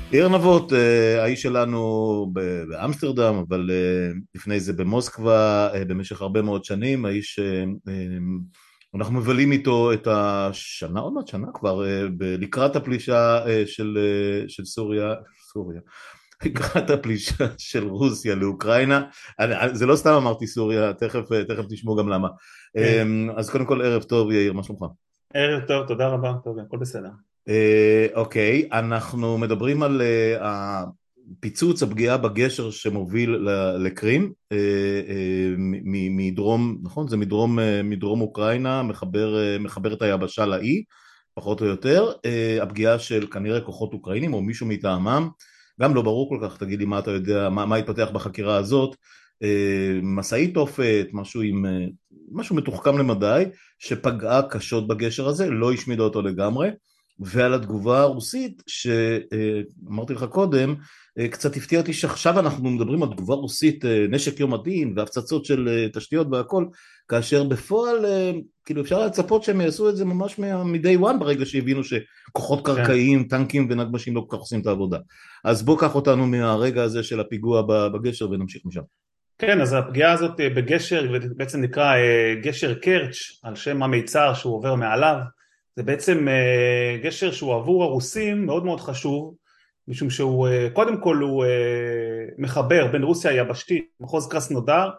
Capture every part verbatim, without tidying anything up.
עיר נבות, אה, האיש שלנו ב- באמסטרדם, אבל אה, לפני זה במוסקבה, אה, במשך הרבה מאוד שנים, האיש, אה, אה, אנחנו מבלים איתו את השנה, עוד מעט שנה כבר, אה, ב- לקראת הפלישה אה, של, אה, של סוריה, סוריה, לקראת הפלישה של רוסיה לאוקראינה. אני- אני- זה לא סתם אמרתי סוריה, תכף, אה, תכף תשמעו גם למה. אה, כן, אז קודם כל ערב טוב יאיר, מה שלומך? ערב טוב, תודה רבה, טוב, הכל בסדר. אה, אוקיי, אנחנו מדברים על אה, הפיצוץ, הפגיעה בגשר שמוביל ל- לקרים, אה, אה, מ- מ- מדרום, נכון? זה מדרום, אה, מדרום אוקראינה, מחבר, אה, מחבר את היבשה לאי, פחות או יותר. אה, הפגיעה של כנראה כוחות אוקראינים או מישהו מטעמם, גם לא ברור כל כך, תגיד לי מה אתה יודע, מה, מה התפתח בחקירה הזאת. אה, משאית תופת, משהו עם, אה, משהו מתוחכם למדי, שפגעה קשות בגשר הזה, לא השמידה אותו לגמרי. ועל התגובה הרוסית שאמרתי לך קודם, קצת הפתיע אותי שעכשיו אנחנו מדברים על תגובה רוסית, נשק יום הדין והפצצות של תשתיות והכל, כאשר בפועל כאילו אפשר לצפות שהם יעשו את זה ממש מ-day one, ברגע שהבינו שכוחות כן, קרקעיים, טנקים ונגמשים לא כל כך עושים את העבודה. אז בוא קח אותנו מהרגע הזה של הפיגוע בגשר ונמשיך משם. כן, אז הפגיעה הזאת אה, בגשר, בעצם נקרא אה, גשר קרץ' על שם המיצר שהוא עובר מעליו, זה בעצם אה, גשר שהוא עבור הרוסים מאוד מאוד חשוב, משום שהוא אה, קודם כל הוא אה, מחבר בין רוסיה היבשתית, מחוז קרסנודר,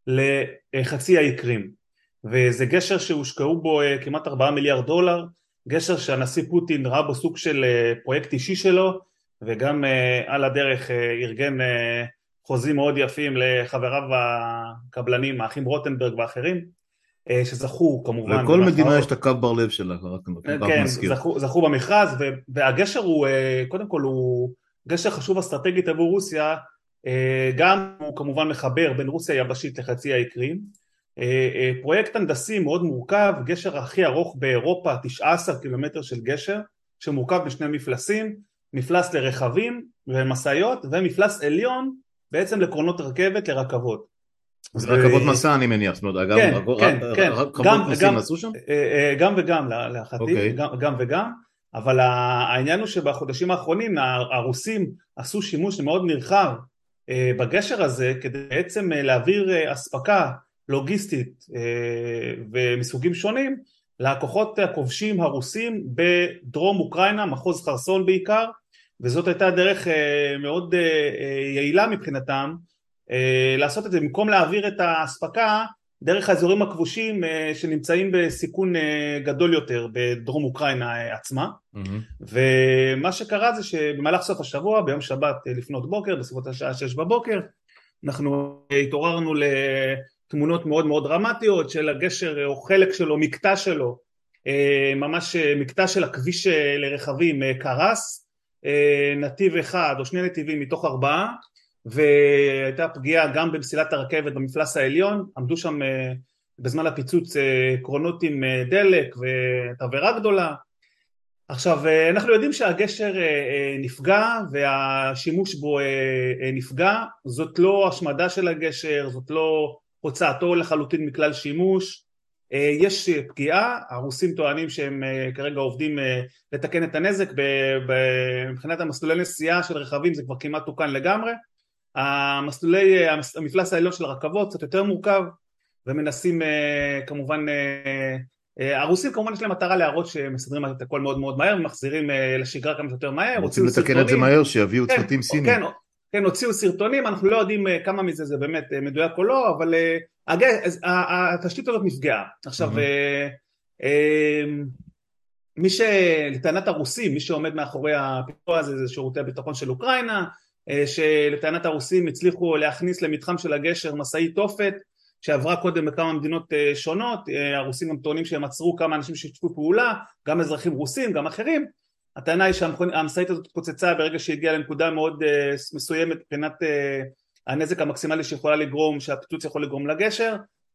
לחצי האי קרים, וזה גשר שהושקעו בו אה, כמעט ארבעה מיליארד דולר, גשר שהנשיא פוטין ראה בו סוג של אה, פרויקט אישי שלו, וגם אה, על הדרך אה, ארגן אה, חוזים מאוד יפים לחבריו הקבלנים, האחים רוטנברג ואחרים, אה, שזכו כמובן לכל מדינה יש את במרכאות, הקו בר לב שלה, רק, רק כן, נזכיר. זכו, זכו במכרז, והגשר הוא, אה, קודם כל הוא גשר חשוב אסטרטגית עבור רוסיה, אה, גם הוא כמובן מחבר בין רוסיה היבשית לחצי האי קרים, אה, אה, פרויקט הנדסי מאוד מורכב, גשר הכי ארוך באירופה, תשעה עשר קילומטר של גשר, שמורכב משני מפלסים, מפלס לרכבים ומשאיות, ומפלס עליון בעצם לקרונות רכבת לרכבות. זה רכבות מסע אני מניח, זאת אומרת, גם כן, כן, כן, גם, רכבות נוסעים גם, נסעו שם? אה, אה, גם וגם לה- להערכתי, אוקיי. גם, גם וגם, אבל ה- העניין הוא שבחודשים האחרונים הרוסים עשו שימוש מאוד נרחב אה, בגשר הזה כדי בעצם אה, להעביר אה, אספקה לוגיסטית אה, ומסוגים שונים לכוחות הכובשים הרוסים בדרום אוקראינה, מחוז חרסון בעיקר, וזאת הייתה דרך אה, מאוד אה, אה, יעילה מבחינתם אה, לעשות את זה, במקום להעביר את האספקה דרך האזורים הכבושים אה, שנמצאים בסיכון אה, גדול יותר בדרום אוקראינה אה, עצמה. מהמם. ומה שקרה זה שבמהלך סוף השבוע ביום שבת אה, לפנות בוקר בסביבות השעה שש בבוקר אנחנו אה, התעוררנו לתמונות מאוד מאוד דרמטיות של הגשר או חלק שלו, מקטע שלו, אה, ממש אה, מקטע של הכביש אה, לרכבים אה, קרס, אה, נתיב אחד או שני נתיבים מתוך ארבעה, והייתה פגיעה גם במסילת הרכבת במפלס העליון, עמדו שם אה, בזמן הפיצוץ אה, קרונות עם אה, דלק ותבערה גדולה. עכשיו אנחנו יודעים שהגשר אה, אה, נפגע והשימוש בו אה, אה, נפגע, זאת לא השמדה של הגשר, זאת לא הוצאתו לחלוטין מכלל שימוש, אה, יש פגיעה, הרוסים טוענים שהם אה, כרגע עובדים אה, לתקן את הנזק, ב- ב- מבחינת המסלולי נסיעה של רכבים זה כבר כמעט תוקן לגמרי, המסלולי, המפלס העליון של הרכבות קצת יותר מורכב, ומנסים אה, כמובן, אה, אה, הרוסים כמובן יש להם מטרה להראות שמסדרים את הכל מאוד מאוד מהר, ומחזירים אה, לשגרה כמה שיותר מהר, רוצים הוציאו לתקן את זה סרטונים, מהר, שיביאו כן, צוותים סינים. כן, כן, הוציאו סרטונים, אנחנו לא יודעים אה, כמה מזה זה באמת אה, מדויק או לא, אבל אה, הג... אז, ה- ה- התשתית הזאת נפגעה. עכשיו, מהמם. אה, אה, מי שלטענת הרוסים, מי שעומד מאחורי הפיגוע הזה זה שירותי הביטחון של אוקראינה, אה, שלטענת הרוסים הצליחו להכניס למתחם של הגשר משאית תופת שעברה קודם בכמה מדינות אה, שונות, אה, הרוסים גם טוענים שהם עצרו כמה אנשים ששיתפו פעולה, גם אזרחים רוסים, גם אחרים, הטענה היא שהמשאית הזאת התפוצצה ברגע שהגיעה לנקודה מאוד אה, מסוימת מבחינת אה, הנזק המקסימלי שיכולה לגרום, שהפיצוץ יכול לגרום לגשר.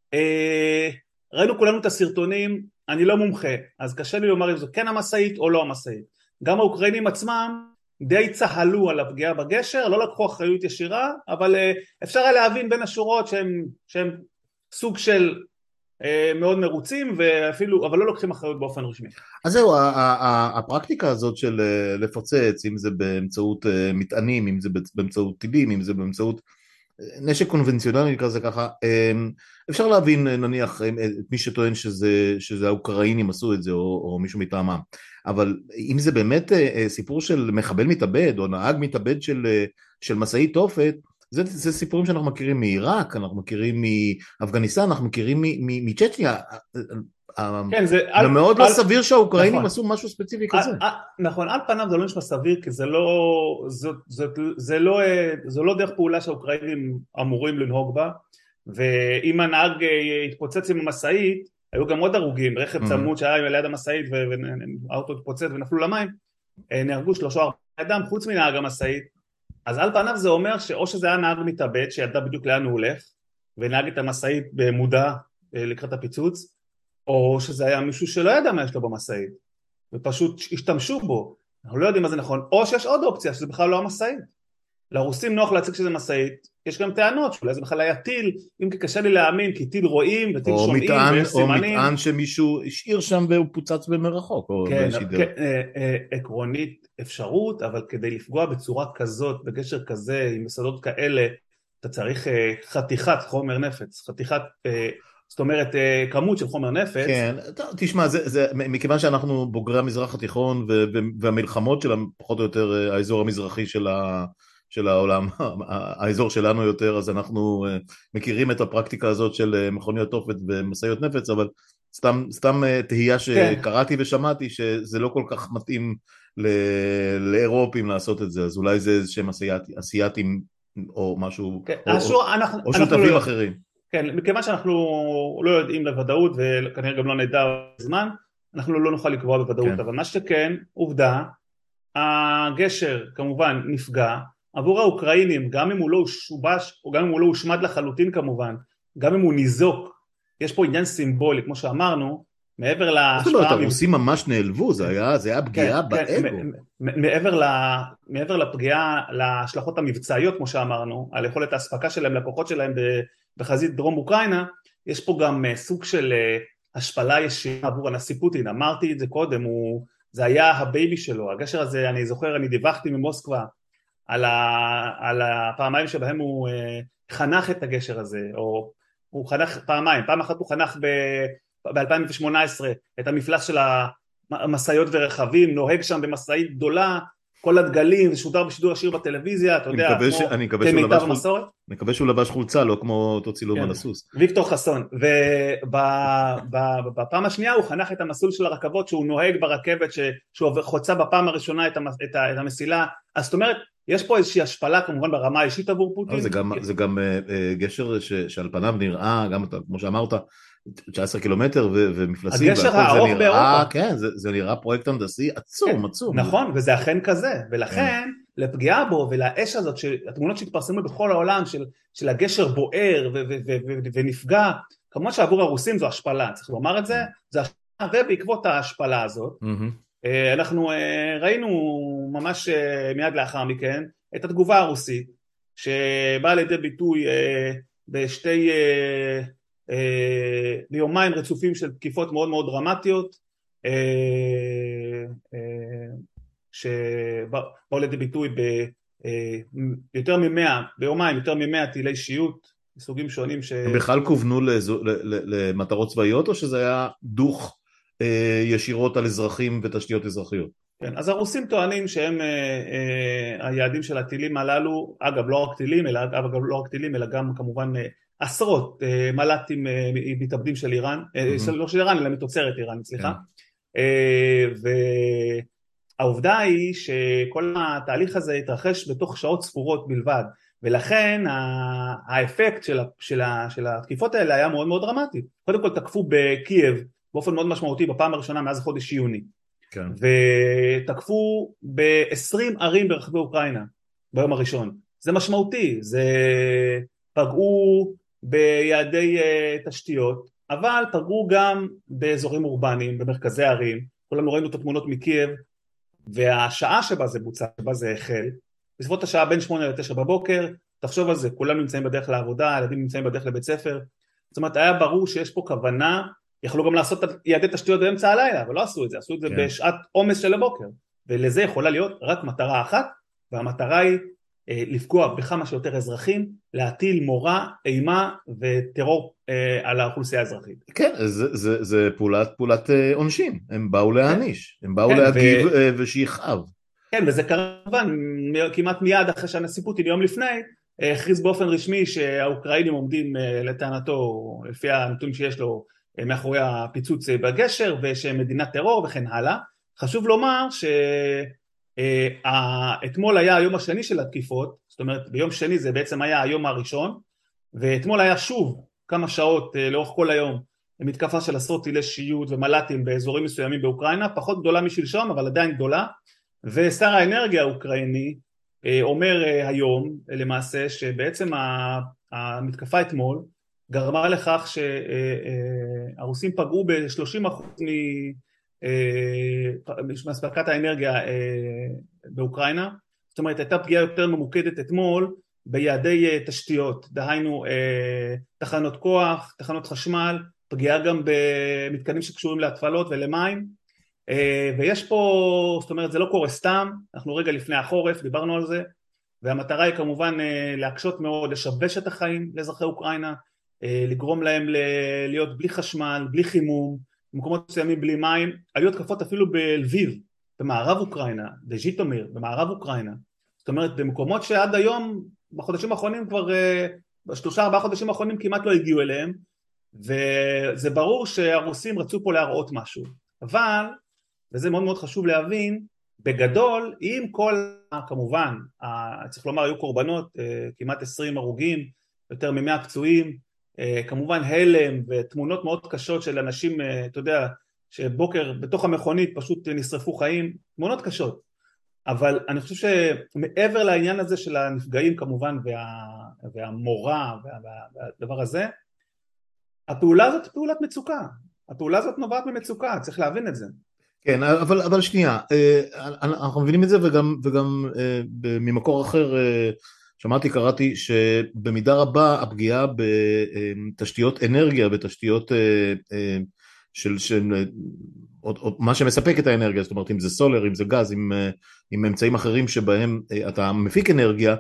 אה, ראינו כולנו את הסרטונים, אני לא מומחה, אז קשה לי לומר אם זו כן המשאית או לא המשאית. גם האוקראינים עצמם די צהלו על הפגיעה בגשר, לא לקחו אחריות ישירה, אבל אפשר היה להבין בין השורות שהם, שהם סוג של מאוד מרוצים ואפילו, אבל לא לוקחים אחריות באופן רשמי. אז זהו, הפרקטיקה הזאת של לפוצץ, אם זה באמצעות מטענים, אם זה באמצעות טילים, אם זה באמצעות נשק קונבנציונלי כזה ככה, אפשר להבין נניח את מי שטוען שזה, שזה האוקראינים עשו את זה, או, או מישהו מטעמם, אבל אם זה באמת סיפור של מחבל מתאבד, או נהג מתאבד של, של מסעית תופת, זה, זה סיפורים שאנחנו מכירים מעיראק, אנחנו מכירים מאפגניסטן, אנחנו מכירים מצ'צ'ניה, כן, זה זה מאוד לא סביר שהאוקראינים נכון. עשו משהו ספציפי כזה. נכון, על פניו זה לא נשמע סביר, כי זה לא, זה, זה, זה לא, זה לא דרך פעולה שהאוקראינים אמורים לנהוג בה, ואם הנהג התפוצץ עם המסעית, היו גם עוד הרוגים, רכב צמוד שהיה ליד המסעית והאוטו התפוצץ ונפלו למים, נהרגו שלושה ארבעה אדם חוץ מנהג המסעית, אז על פניו זה אומר שאו שזה היה נהג מתאבד שידע בדיוק לאן הוא הולך, ונהג את המסעית במודע לקראת הפיצוץ, או שזה היה מישהו שלא ידע מה יש לו במסעית, ופשוט השתמשו בו, אנחנו לא יודעים מה זה נכון, או שיש עוד אופציה שזה בכלל לא המסעית. לרוסים נוח להציג שזה מסעית, יש גם טענות שאולי זה בכלל היה טיל, אם כי קשה לי להאמין, כי טיל רואים וטיל שומעים ויש סימנים. או מטען שמישהו השאיר שם והוא פוצץ במרחוק. כן, עקרונית אפשרות, אבל כדי לפגוע בצורה כזאת, בגשר כזה, עם מסעדות כאלה, אתה צריך חתיכת חומר נפץ, חתיכת... זאת אומרת, כמות של חומר נפץ. כן, תשמע, זה, זה, מכיוון שאנחנו בוגרי המזרח התיכון והמלחמות של פחות או יותר האזור המזרחי של, ה, של העולם, האזור שלנו יותר, אז אנחנו מכירים את הפרקטיקה הזאת של מכוניות תופת ומסעיות נפץ, אבל סתם, סתם תהייה שקראתי ושמעתי שזה לא כל כך מתאים לאירופים לעשות את זה, אז אולי זה איזשהם אסייתים או משהו, כן, או, השור, או, אנחנו, או שותפים אנחנו אחרים. כן, מכיוון שאנחנו לא יודעים לוודאות וכנראה גם לא נדע בזמן, אנחנו לא נוכל לקבוע בוודאות, כן. אבל מה שכן, עובדה, הגשר כמובן נפגע, עבור האוקראינים, גם אם הוא לא הושבש, או גם אם הוא לא הושמד לחלוטין כמובן, גם אם הוא ניזוק, יש פה עניין סימבולי, כמו שאמרנו, מעבר להשפעה... זאת אומרת, הרוסים ממש נעלבו, זה היה, זה היה פגיעה כן, באגו. כן, מעבר, לה, מעבר לפגיעה, להשלכות המבצעיות, כמו שאמרנו, על יכולת ההספקה שלהם, לקוחות שלהם בחזית דרום אוקראינה, יש פה גם סוג של השפלה ישירה עבור הנשיא פוטין, אמרתי את זה קודם, הוא, זה היה הבייבי שלו, הגשר הזה, אני זוכר, אני דיווחתי ממוסקבה, על, ה, על הפעמיים שבהם הוא חנך את הגשר הזה, או הוא חנך פעמיים, פעם אחת הוא חנך ב-אלפיים שמונה עשרה את המפלס של המסעיות ורכבים, נוהג שם במסעית גדולה, כל הדגלים, זה שודר בשידור ישיר בטלוויזיה, אתה יודע, כמו כמיטב המסורת. אני מקווה שהוא לבש חולצה, לא כמו אותו צילום על הסוס. ויקטור חסון, ובפעם השנייה הוא חנך את המסלול של הרכבות, שהוא נוהג ברכבת שהוא חוצה בפעם הראשונה את המסילה, אז זאת אומרת, יש פה איזושהי השפלה כמובן ברמה האישית עבור פוטין. זה גם גשר שעל פניו נראה, גם כמו שאמרת, תשע עשרה קילומטר ומפלסים. הגשר הארוך באירופה. כן, זה נראה פרויקט הנדסי עצום, עצום. נכון, וזה אכן כזה, ולכן לפגיעה בו ולאש הזאת, התמונות שהתפרסמו בכל העולם של הגשר בוער ונפגע, כמובן שעבור הרוסים זו השפלה, צריך לומר את זה, זה השפלה, ובעקבות ההשפלה הזאת, אנחנו ראינו ממש מיד לאחר מכן את התגובה הרוסית, שבאה לידי ביטוי בשתי... ביומיים רצופים של תקיפות מאוד מאוד דרמטיות שבאו לידי ביטוי ביותר ממאה, ביומיים יותר ממאה טילי שיוט מסוגים שונים. הם בכלל כוונו למטרות צבאיות או שזה היה דוך ישירות על אזרחים ותשתיות אזרחיות? כן, אז הרוסים טוענים שהם היעדים של הטילים הללו, אגב לא רק טילים אלא, אגב לא רק טילים אלא גם כמובן עשרות מל"טים מתאבדים של איראן, לא של איראן אלא מתוצרת איראן, סליחה. והעובדה היא שכל התהליך הזה התרחש בתוך שעות ספורות בלבד, ולכן האפקט של התקיפות האלה היה מאוד מאוד דרמטי. קודם כל תקפו בקייב באופן מאוד משמעותי בפעם הראשונה מאז חודש יוני, ותקפו ב-עשרים ערים ברחבי אוקראינה ביום הראשון. זה משמעותי, זה פגעו ביעדי תשתיות, אבל פגעו גם באזורים אורבניים, במרכזי הערים. כולנו ראינו את התמונות מקייב, והשעה שבה זה בוצע, שבה זה החל, בסביבות השעה בין שמונה לתשע בבוקר, תחשוב על זה, כולם נמצאים בדרך לעבודה, הילדים נמצאים בדרך לבית ספר, זאת אומרת היה ברור שיש פה כוונה, יכלו גם לעשות יעדי תשתיות באמצע הלילה, אבל לא עשו את זה, עשו את זה כן. בשעת עומס של הבוקר, ולזה יכולה להיות רק מטרה אחת, והמטרה היא אה, לפגוע בכמה שיותר אזרחים, להטיל מורא, אימה וטרור אה, על האוכלוסייה האזרחית. כן, זה, זה, זה פעולת, פעולת אה, עונשין, הם באו כן, להעניש, הם באו כן, להגיב ו... אה, ושיכאב. כן, וזה כמובן כמעט מיד אחרי שהנשיא פוטין יום לפני הכריז באופן רשמי שהאוקראינים עומדים לטענתו לפי הנתונים שיש לו מאחורי הפיצוץ בגשר ושהם מדינת טרור וכן הלאה. חשוב לומר שאתמול היה היום השני של התקיפות, זאת אומרת ביום שני זה בעצם היה היום הראשון, ואתמול היה שוב כמה שעות לאורך כל היום מתקפה של עשרות טילי שיוט ומל"טים באזורים מסוימים באוקראינה, פחות גדולה משלשום אבל עדיין גדולה, ושר האנרגיה האוקראיני אומר היום למעשה שבעצם המתקפה אתמול גרמה לכך שהרוסים פגעו ב-שלושים אחוז מאספקת האנרגיה באוקראינה, זאת אומרת הייתה פגיעה יותר ממוקדת אתמול ביעדי תשתיות, דהיינו תחנות כוח, תחנות חשמל, פגיעה גם במתקנים שקשורים להתפלות ולמים, ויש פה, זאת אומרת זה לא קורה סתם, אנחנו רגע לפני החורף, דיברנו על זה, והמטרה היא כמובן להקשות מאוד, לשבש את החיים לאזרחי אוקראינה, לגרום להם להיות בלי חשמל, בלי חימום, במקומות מסוימים בלי מים, היו התקפות אפילו בלביב, במערב אוקראינה, בז'יטומיר, במערב אוקראינה, זאת אומרת במקומות שעד היום, בחודשים האחרונים כבר, בשלושה ארבעה חודשים האחרונים כמעט לא הגיעו אליהם, וזה ברור שהרוסים רצו פה להראות משהו, אבל וזה מאוד מאוד חשוב להבין, בגדול, אם כל, כמובן, צריך לומר, היו קורבנות, כמעט עשרים הרוגים, יותר ממאה פצועים, כמובן הלם ותמונות מאוד קשות של אנשים, אתה יודע, שבוקר בתוך המכונית פשוט נשרפו חיים, תמונות קשות, אבל אני חושב שמעבר לעניין הזה של הנפגעים כמובן, וה, והמורא והדבר הזה, הפעולה הזאת פעולת מצוקה, הפעולה הזאת נובעת ממצוקה, צריך להבין את זה. כן, אבל, אבל שנייה, אנחנו מבינים את זה וגם, וגם ממקור אחר שמעתי, קראתי שבמידה רבה הפגיעה בתשתיות אנרגיה, בתשתיות של, של מה שמספק את האנרגיה, זאת אומרת אם זה סולר, אם זה גז, עם, עם אמצעים אחרים שבהם אתה מפיק אנרגיה,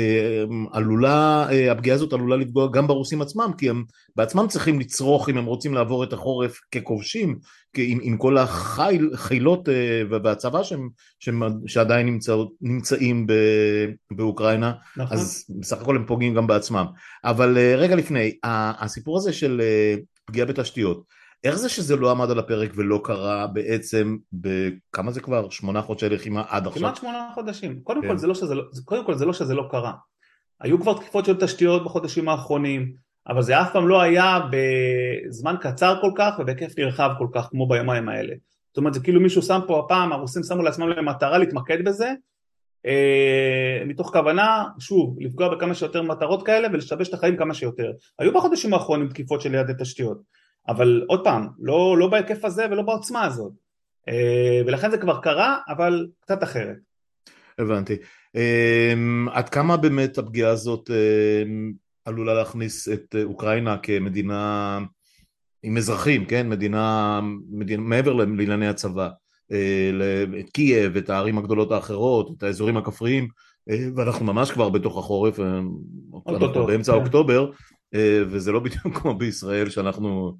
עלולה, הפגיעה הזאת עלולה לפגוע גם ברוסים עצמם, כי הם בעצמם צריכים לצרוך אם הם רוצים לעבור את החורף ככובשים, עם, עם כל החילות והצבא שהם, שהם, שעדיין נמצא, נמצאים ב, באוקראינה, נכון. אז בסך הכל הם פוגעים גם בעצמם. אבל רגע לפני, הסיפור הזה של פגיעה בתשתיות, איך זה שזה לא עמד על הפרק ולא קרה בעצם בכמה זה כבר? שמונה חודשי לחימה עד עכשיו? כמעט שמונה חודשים. קודם כל זה לא שזה לא, קודם כל זה לא שזה לא קרה. היו כבר תקיפות של תשתיות בחודשים האחרונים, אבל זה אף פעם לא היה בזמן קצר כל כך ובהיקף נרחב כל כך כמו ביומיים האלה. זאת אומרת, זה כאילו מישהו שם פה הפעם, הרוסים שמו לעצמם למטרה להתמקד בזה, מתוך כוונה, שוב, לפגוע בכמה שיותר מטרות כאלה ולשבש את החיים כמה שיותר. היו בחודשים האחרונים תקיפות של יעדי תשתיות. אבל עוד פעם, לא, לא בהיקף הזה ולא בעוצמה הזאת, ולכן זה כבר קרה, אבל קצת אחרת. הבנתי. עד כמה באמת הפגיעה הזאת עלולה להכניס את אוקראינה כמדינה עם אזרחים, כן? מדינה, מדינה מעבר לענייני הצבא, את קייב, את הערים הגדולות האחרות, את האזורים הכפריים, ואנחנו ממש כבר בתוך החורף, אנחנו באמצע אוקטובר, וזה לא בדיוק כמו בישראל שאנחנו,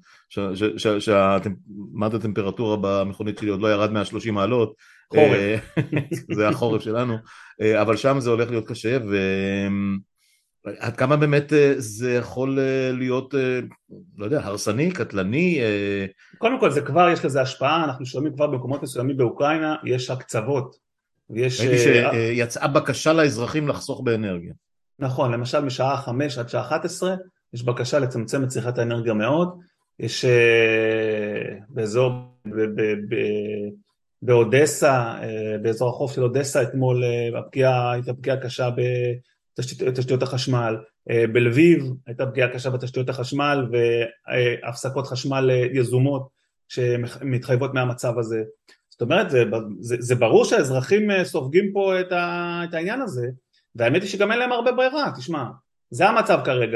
שמד הטמפרטורה במכונית שלי עוד לא ירד מאה ושלושים מעלות, זה החורף שלנו, אבל שם זה הולך להיות קשה, ועד כמה באמת זה יכול להיות, לא יודע, הרסני, קטלני? קודם כל זה כבר, יש לזה השפעה, אנחנו שומעים כבר במקומות מסוימים באוקראינה, יש הקצוות, ויש... שיצאה בקשה לאזרחים לחסוך באנרגיה. נכון, למשל משעה חמש עד שעה אחת עשרה, יש בקשה לצמצם את צריכת האנרגיה מאוד, יש באזור, באודסה, באזור החוף של אודסה, אתמול הפגיעה, הייתה פגיעה קשה בתשתיות החשמל, בלביב הייתה פגיעה קשה בתשתיות החשמל, והפסקות חשמל יזומות שמתחייבות מהמצב הזה. זאת אומרת, זה, זה, זה ברור שהאזרחים סופגים פה את, ה, את העניין הזה, והאמת היא שגם אין להם הרבה ברירה, תשמע, זה המצב כרגע,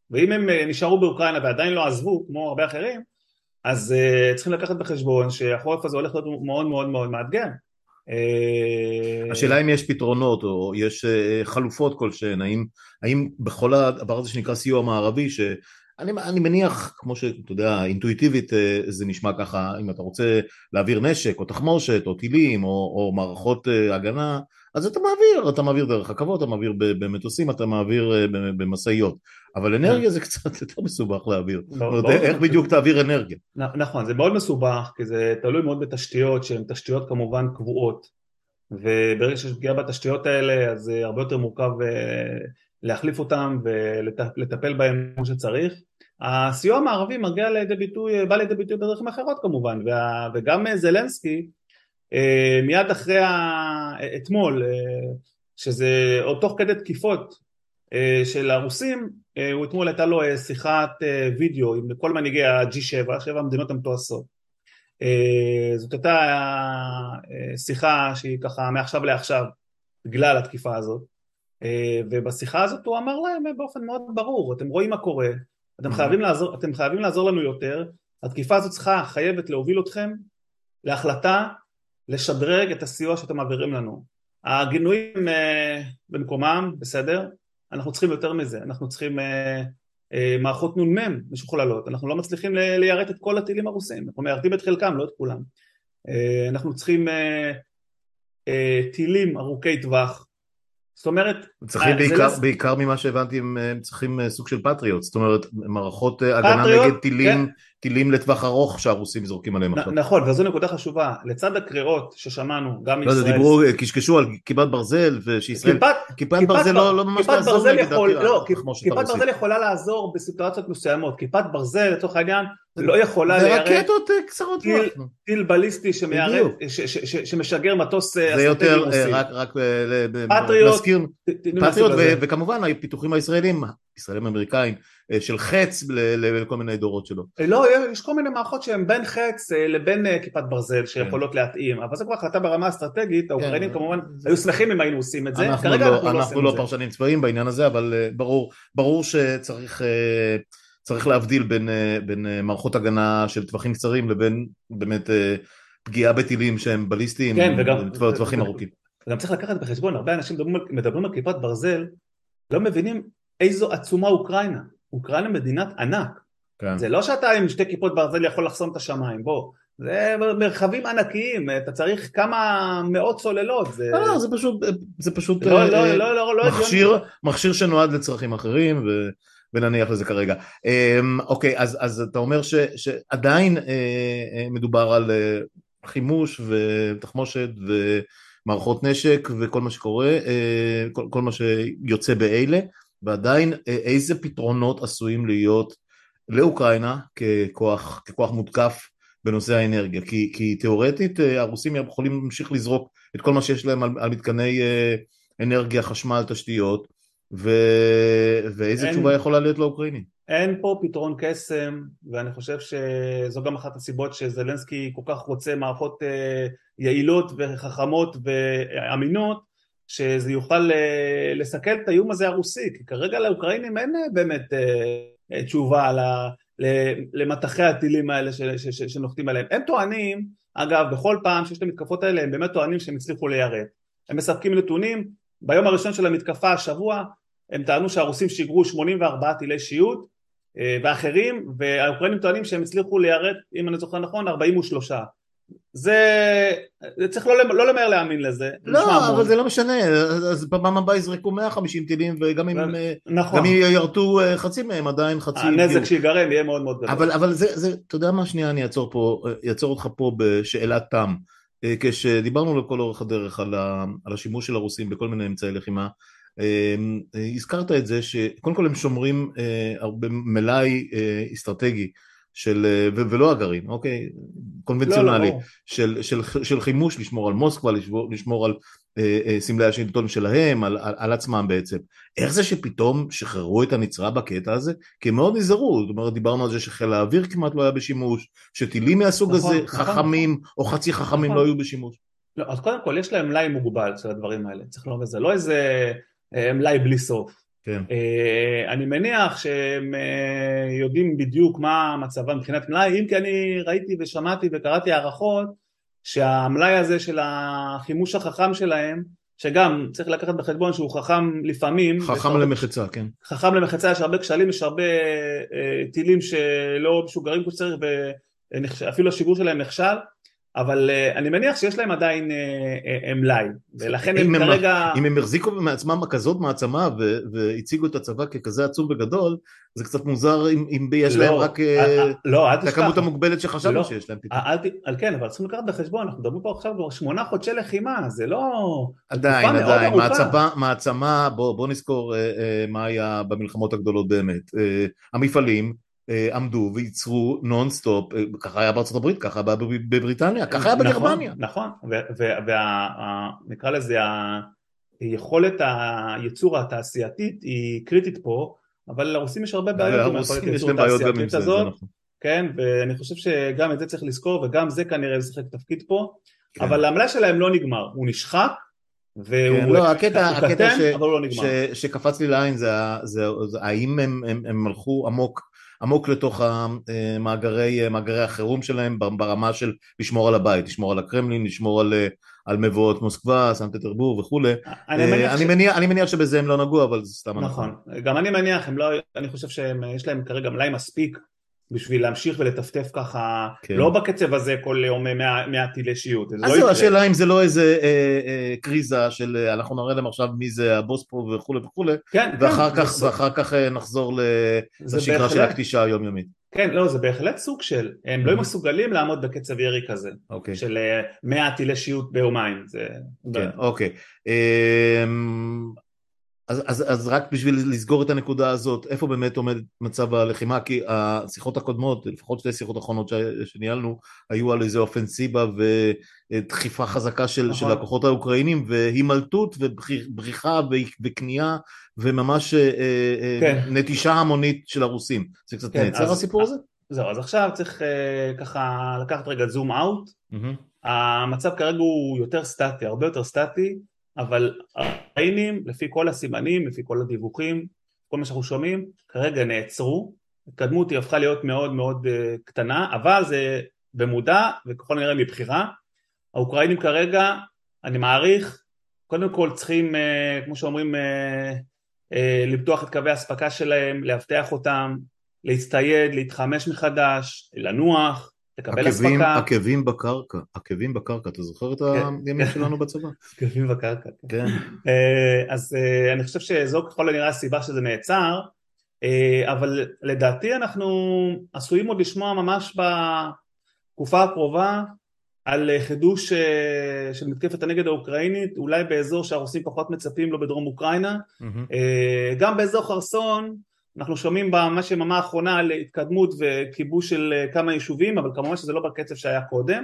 ואם הם נשארו באוקראינה ועדיין לא עזבו, כמו הרבה אחרים, אז uh, צריכים לקחת בחשבון שהחורף הזה הולך להיות מאוד מאוד מאוד מאתגר. השאלה אם יש פתרונות או יש חלופות כלשהן, האם, האם בכל הדבר הזה שנקרא סיוע מערבי, שאני אני מניח, כמו שאתה יודע, אינטואיטיבית זה נשמע ככה, אם אתה רוצה להעביר נשק או תחמושת או טילים או, או מערכות הגנה, אז אתה מעביר, אתה מעביר דרך רכבות, אתה מעביר במטוסים, אתה מעביר במשאיות, אבל אנרגיה זה קצת יותר מסובך להעביר. איך בדיוק תעביר אנרגיה? נכון, זה מאוד מסובך, כי זה תלוי מאוד בתשתיות, שהן תשתיות כמובן קבועות, וברגע שיש פגיעה בתשתיות האלה, אז זה הרבה יותר מורכב להחליף אותם ולטפל בהם כמו שצריך. הסיוע המערבי מגיע לידי ביטוי, בא לידי ביטוי בדרכים אחרות כמובן, וגם זלנסקי, מיד אחרי אתמול, שזה עוד תוך כדי תקיפות של הרוסים, הוא אתמול הייתה לו שיחת וידאו עם כל מנהיגי ה-ג'י שבע, שבע המדינות המתועשות. זאת הייתה שיחה שהיא ככה מעכשיו לעכשיו, בגלל התקיפה הזאת, ובשיחה הזאת הוא אמר להם באופן מאוד ברור, אתם רואים מה קורה, אתם חייבים לעזור, אתם חייבים לעזור לנו יותר, התקיפה הזאת צריכה, חייבת להוביל אתכם להחלטה, לשדרג את הסיוע שאתם מעבירים לנו. הגינויים במקומם, בסדר, אנחנו צריכים יותר מזה, אנחנו צריכים מערכות נ"מ משוכללות, אנחנו לא מצליחים ליירט את כל הטילים הרוסים, אנחנו מיירטים את חלקם, לא את כולם. אנחנו צריכים טילים ארוכי טווח, זאת אומרת... צריכים בעיקר, לס... בעיקר ממה שהבנתי, הם צריכים סוג של פטריוט, זאת אומרת, מערכות הגנה נגד טילים, כן. טילים לטווח ארוך שהרוסים זורקים עליהם עכשיו. נכון, וזו נקודה חשובה, לצד הקריאות ששמענו, גם לא, ישראל... דיברו, קשקשו על כיפת ברזל, ושישראל... כיפת, כיפת, כיפת ברזל לא, לא ממש לעזור נגד יכול, לא, כיפת ברזל יכולה לעזור בסיטואציות מסוימות, כיפת ברזל, לצורך העניין, לא יכולה ליירט... זה רקטות קצרות טיל, טיל בליסטי שמיירט, שמשגר מטוס... זה יותר, רק, רק להזכיר, פטריוט, וכמובן, הפיתוחים הישראלים, ישראלים אמריקאים, של חץ לכל מיני דורות שלו. לא, יש כל מיני מערכות שהן בין חץ לבין כיפת ברזל שיכולות להתאים, אבל זה כבר החלטה ברמה האסטרטגית, האוקראינים כמובן היו שמחים אם היינו עושים את זה, כרגע אנחנו לא פרשנים צבאיים בעניין הזה, אבל ברור שצריך צריך להבדיל בין מערכות הגנה של טווחים קצרים לבין באמת פגיעה בטילים שהם בליסטיים, טווחים ארוכים. גם צריך לקחת בחשבון, הרבה אנשים מדברים על כיפת ברזל, לא מבינים איזו עצומה אוקראינה. אוקראינה מדינת ענק. כן. זה לא שאתה עם שתי כיפות ברזל יכול לחסום את השמיים, בוא. זה מרחבים ענקיים, אתה צריך כמה מאות צוללות. זה... לא, לא, זה פשוט, זה פשוט לא, לא, לא, לא, לא, מכשיר, מכשיר שנועד לצרכים אחרים, ו... ונניח לזה כרגע. אוקיי, אז, אז אתה אומר ש, שעדיין מדובר על חימוש ותחמושת ומערכות נשק וכל מה שקורה, כל, כל מה שיוצא באלה, ועדיין איזה פתרונות עשויים להיות לאוקראינה ככוח, ככוח מותקף בנושא האנרגיה, כי, כי תיאורטית הרוסים יכולים להמשיך לזרוק את כל מה שיש להם על, על מתקני אנרגיה, חשמל, תשתיות, ו... ואיזה אין, תשובה יכולה להיות לאוקראינים? אין פה פתרון קסם, ואני חושב שזו גם אחת הסיבות שזלנסקי כל כך רוצה מערכות יעילות וחכמות ואמינות, שזה יוכל לסכל את האיום הזה הרוסי, כי כרגע לאוקראינים אין באמת תשובה למתחי הטילים האלה שנוחתים עליהם. הם טוענים, אגב, בכל פעם שיש את המתקפות האלה, הם באמת טוענים שהם הצליחו ליירט. הם מספקים נתונים, ביום הראשון של המתקפה השבוע, הם טענו שהרוסים שיגרו שמונים וארבעה טילי שיוט, ואחרים, והאוקראינים טוענים שהם הצליחו ליירט, אם אני זוכר נכון, ארבעים ושלוש. זה, זה צריך לא, לא למהר להאמין לזה. לא, אבל זה לא משנה, אז בפעם הבאה יזרקו מאה וחמישים טילים, וגם אם, נכון. גם אם ירתו חצי מהם, עדיין חצי... הנזק שיגרם יהיה מאוד מאוד גדול. אבל, אבל זה, זה, אתה יודע מה, שנייה, אני אעצור פה, אעצור אותך פה בשאלת תם, כשדיברנו לכל אורך הדרך על, ה, על השימוש של הרוסים בכל מיני אמצעי לחימה, הזכרת את זה שקודם כל הם שומרים הרבה מלאי אסטרטגי של, ולא הגרעין, אוקיי, קונבנציונלי, לא, לא, של, של, של חימוש, לשמור על מוסקבה, לשמור, לשמור על סמלי השלטון שלהם, על, על, על עצמם בעצם. איך זה שפתאום שחררו את הנצרה בקטע הזה? כי הם מאוד נזהרו, זאת אומרת, דיברנו על זה שחיל האוויר כמעט לא היה בשימוש, שטילים מהסוג נכון, הזה, נכון, חכמים נכון. או חצי חכמים נכון. לא היו בשימוש. לא, אז קודם כל יש להם מלאי מוגבל של הדברים האלה, צריך לומר, זה לא איזה מלאי בלי סוף. כן. אני מניח שהם יודעים בדיוק מה מצבם מבחינת מלאי, אם כי אני ראיתי ושמעתי וקראתי הערכות שהמלאי הזה של החימוש החכם שלהם, שגם צריך לקחת בחשבון שהוא חכם לפעמים, חכם למחצה, כן. חכם למחצה, יש הרבה כשלים, יש הרבה טילים שלא משוגרים כמו שצריך, ואפילו השיגור שלהם נכשל, אבל אני מניח שיש להם עדיין מלאי, ולכן הם כרגע... אם הם החזיקו מעצמם כזאת מעצמה והציגו את הצבא ככזה עצום וגדול, זה קצת מוזר אם יש להם רק את הכמות המוגבלת שחשבנו שיש להם פתאום. כן, אבל צריכים לקחת בחשבון, אנחנו מדברים פה עכשיו כבר שמונה חודשי לחימה, זה לא... עדיין, עדיין, מעצמה, בוא נזכור מה היה במלחמות הגדולות באמת. המפעלים עמדו וייצרו נונסטופ, ככה היה בארצות הברית, ככה היה בבריטניה, ככה היה בגרמניה. נכון, ונקרא לזה, היכולת הייצור התעשייתית היא קריטית פה, אבל לרוסים יש הרבה בעיות עם היכולת הייצור התעשייתית הזאת, כן, ואני חושב שגם את זה צריך לזכור, וגם זה כנראה ישחק תפקיד פה, אבל המלאי שלהם לא נגמר, הוא נשחק, והוא קטן, אבל הוא לא נגמר. שקפץ לי לעין זה האם הם הלכו עמוק, עמוק לתוך המאגרי, מאגרי החירום שלהם ברמה של לשמור על הבית, לשמור על הקרמלין, לשמור על, על מבואות מוסקבה, סן פטרבורג וכו'. אני מניח, אני, ש... מניח, אני מניח שבזה הם לא נגעו, אבל זה סתם נכון. נכון. גם אני מניח, הם לא, אני חושב שיש להם כרגע מלאי מספיק בשביל להמשיך ולטפטף ככה, כן. לא בקצב הזה כל יום מאה טילי שיוט. אז זו השאלה אם זה לא איזה אה, אה, קריזה של אנחנו נראה להם עכשיו מי זה הבוס פה וכו' וכו', כן, ואחר, כן, כך, ואחר כך נחזור לשגרה בהחלט. של הקטישה היומיומית. כן, לא, זה בהחלט סוג של, הם mm-hmm. לא מסוגלים לעמוד בקצב ירי כזה, okay. של מאה טילי שיוט ביומיים. זה... כן, אוקיי. אז, אז, אז רק בשביל לסגור את הנקודה הזאת, איפה באמת עומד מצב הלחימה? כי השיחות הקודמות, לפחות שתי שיחות האחרונות שניהלנו, היו על איזו אופנסיבה ודחיפה חזקה של, של הכוחות האוקראינים, והימלטות ובריחה וכניעה, וממש כן. נטישה המונית של הרוסים. זה קצת כן, נעצר אז, הסיפור הזה? זהו, אז עכשיו צריך ככה לקחת רגע זום אאוט. Mm-hmm. המצב כרגע הוא יותר סטטי, הרבה יותר סטטי, אבל האינים, לפי כל הסימנים, לפי כל הדיווחים, כל מה שאנחנו שומעים, כרגע נעצרו, התקדמות היא הפכה להיות מאוד מאוד uh, קטנה, אבל זה במודע וככל נראה מבחירה. האוקראינים כרגע, אני מעריך, קודם כל צריכים, uh, כמו שאומרים, uh, uh, לבטוח את קווי הספקה שלהם, להבטח אותם, להצטייד, להתחמש מחדש, לנוח, לקבל הספקה. עקבים בקרקע, עקבים בקרקע, אתה זוכר את הימים שלנו בצבא? עקבים בקרקע, כן. אז אני חושב שזו ככל הנראה הסיבה שזה נעצר, אבל לדעתי אנחנו עשויים עוד לשמוע ממש בתקופה הקרובה על חידוש של מתקפת הנגד האוקראינית, אולי באזור שהרוסים פחות מצפים לו בדרום אוקראינה, גם באזור חרסון, אנחנו שומעים במה שממה האחרונה על התקדמות וכיבוש של כמה יישובים, אבל כמובן שזה לא בקצב שהיה קודם.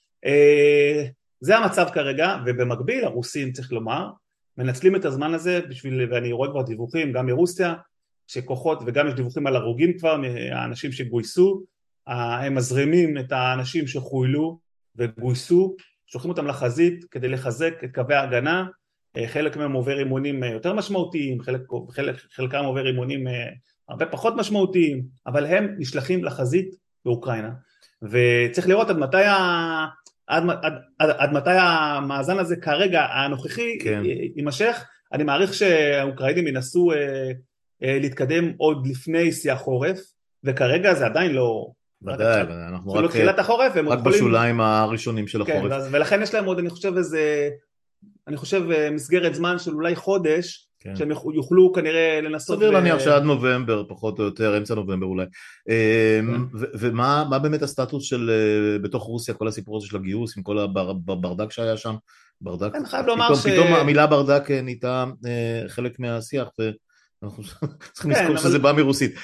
זה המצב כרגע, ובמקביל הרוסים צריך לומר, מנצלים את הזמן הזה בשביל, ואני רואה כבר דיווחים גם מרוסיה, שכוחות, וגם יש דיווחים על הרוגים כבר, האנשים שגויסו, הם מזרימים את האנשים שחוילו וגויסו, שולחים אותם לחזית כדי לחזק את קווי ההגנה, חלק מהם עובר אימונים יותר משמעותיים, חלק, חלק, חלקם עובר אימונים הרבה פחות משמעותיים, אבל הם נשלחים לחזית באוקראינה, וצריך לראות עד מתי, ה, עד, עד, עד, עד מתי המאזן הזה כרגע הנוכחי כן. יימשך. אני מעריך שהאוקראינים ינסו אה, אה, להתקדם עוד לפני שיא החורף, וכרגע זה עדיין לא... ודאי, אנחנו רק, תחילת החורף, רק יכולים... בשוליים הראשונים של החורף. כן, ולכן יש להם עוד, אני חושב, איזה... אני חושב מסגרת זמן של אולי חודש, כן. שהם יוכלו כנראה לנסות... סביר להניח שעד נובמבר, פחות או יותר, אמצע נובמבר אולי. כן. ומה מה באמת הסטטוס של בתוך רוסיה, כל הסיפור הזה של הגיוס, עם כל הברדק שהיה שם? ברדק? אני חייב לומר פתאום, ש... פתאום המילה ברדק נהייתה חלק מהשיח, ואנחנו צריכים לזכור אבל... שזה בא מרוסית.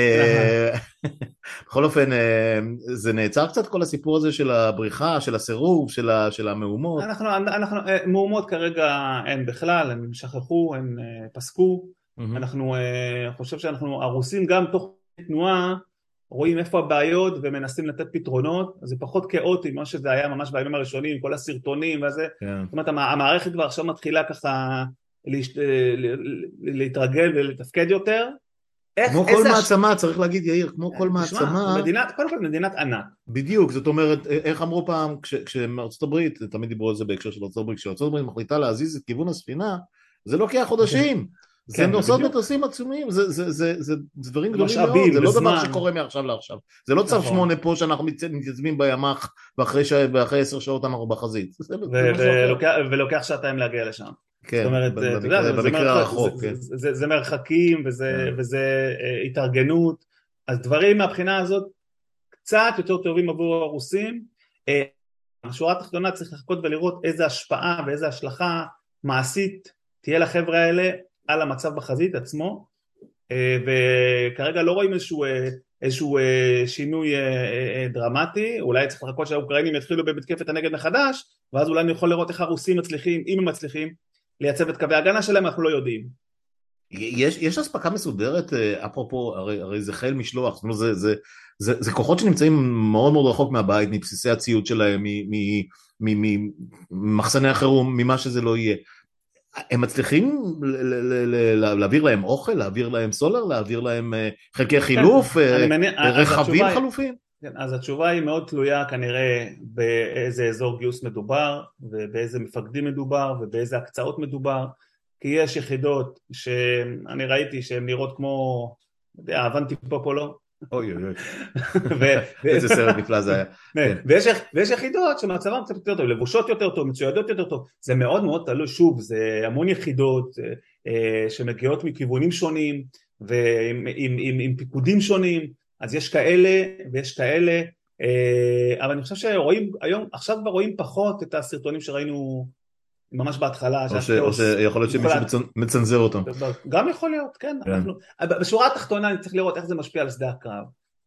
בכל אופן, זה נעצר קצת כל הסיפור הזה של הבריחה, של הסירוב, של, ה, של המהומות? אנחנו, אנחנו, מהומות כרגע אין בכלל, הם שכחו, הם פסקו, mm-hmm. אנחנו חושב שאנחנו, הרוסים גם תוך תנועה, רואים איפה הבעיות ומנסים לתת פתרונות, אז זה פחות כאוטי, מה שזה היה ממש בימים הראשונים, כל הסרטונים וזה, yeah. זאת אומרת, המערכת כבר עכשיו מתחילה ככה להתרגל ולתפקד יותר. כמו כל מעצמה, צריך להגיד יאיר, כמו כל מעצמה. קודם כל מדינת ענק. בדיוק, זאת אומרת, איך אמרו פעם, כשארצות הברית, תמיד דיברו על זה בהקשר של ארצות הברית, כשארצות הברית מחליטה להזיז את כיוון הספינה, זה לוקח חודשים. זה נוסעות מטוסים עצומים, זה דברים גדולים מאוד, זה לא דבר שקורה מעכשיו לעכשיו. זה לא צו שמונה פה שאנחנו מתייצבים בימ"ח, ואחרי עשר שעות אנחנו בחזית. ולוקח שעתיים להגיע לשם. כן, במקרה הרחוק. זה מרחקים וזה התארגנות, אז דברים מהבחינה הזאת קצת יותר טובים עבור הרוסים. השורה התחתונה צריך לחכות ולראות איזה השפעה ואיזה השלכה מעשית תהיה לחבר'ה האלה על המצב בחזית עצמו, וכרגע לא רואים איזשהו, איזשהו שינוי דרמטי. אולי צריך לחכות שהאוקראינים יתחילו במתקפת הנגד מחדש, ואז אולי נוכל לראות איך הרוסים מצליחים, אם הם מצליחים, לייצב את קווי ההגנה שלהם, אנחנו לא יודעים. יש, יש הספקה מסודרת, אפרופו, הרי, הרי זה חיל משלוח, זאת אומרת, זה, זה, זה, זה כוחות שנמצאים מאוד מאוד רחוק מהבית, מבסיסי הציוד שלהם, ממחסני החירום, ממה שזה לא יהיה. הם מצליחים להעביר להם אוכל, להעביר להם סולר, להעביר להם חלקי חילוף, רכבים חלופים? אז התשובה היא מאוד תלויה כנראה באיזה אזור גיוס מדובר, ובאיזה מפקדים מדובר, ובאיזה הקצאות מדובר, כי יש יחידות שאני ראיתי שהן נראות כמו, אבנטי פופולו. אוי אוי אוי, איזה סרט נפלא זה היה. ויש יחידות שמצבם קצת יותר טוב, לבושות יותר טוב, מצוידות יותר טוב, זה מאוד מאוד תלוי, שוב, זה המון יחידות שמגיעות מכיוונים שונים, ועם פיקודים שונים, אז יש כאלה ויש כאלה, אבל אני חושב שרואים, היום, עכשיו כבר רואים פחות את הסרטונים שראינו ממש בהתחלה. או שיכול להיות שמישהו מצנזר אותם. גם יכול להיות, כן. בשורה התחתונה אני צריך לראות איך זה משפיע על שדה הקרב,